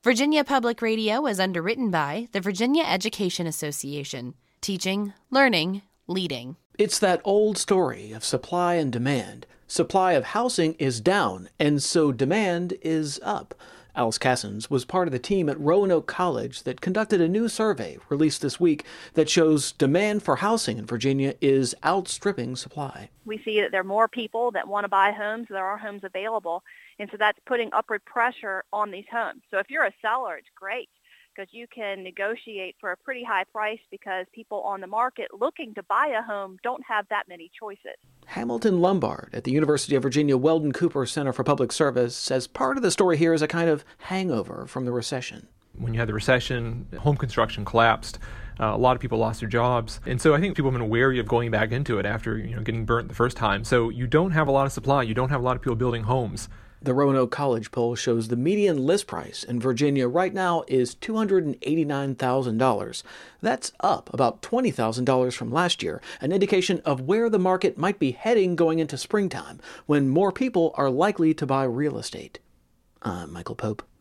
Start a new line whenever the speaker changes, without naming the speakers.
Virginia Public Radio is underwritten by the Virginia Education Association. Teaching, learning, leading.
It's that old story of supply and demand. Supply of housing is down, and so demand is up. Alice Cassens was part of the team at Roanoke College that conducted a new survey released this week that shows demand for housing in Virginia is outstripping supply.
We see that there are more people that want to buy homes. There are homes available, and so that's putting upward pressure on these homes. So if you're a seller, it's great because you can negotiate for a pretty high price because people on the market looking to buy a home don't have that many choices.
Hamilton Lombard at the University of Virginia Weldon Cooper Center for Public Service says part of the story here is a kind of hangover from the recession.
When you had the recession, home construction collapsed. A lot of people lost their jobs. And so I think people have been wary of going back into it after getting burnt the first time. So you don't have a lot of supply. You don't have a lot of people building homes.
The Roanoke College poll shows the median list price in Virginia right now is $289,000. That's up about $20,000 from last year, an indication of where the market might be heading going into springtime, when more people are likely to buy real estate. I'm Michael Pope.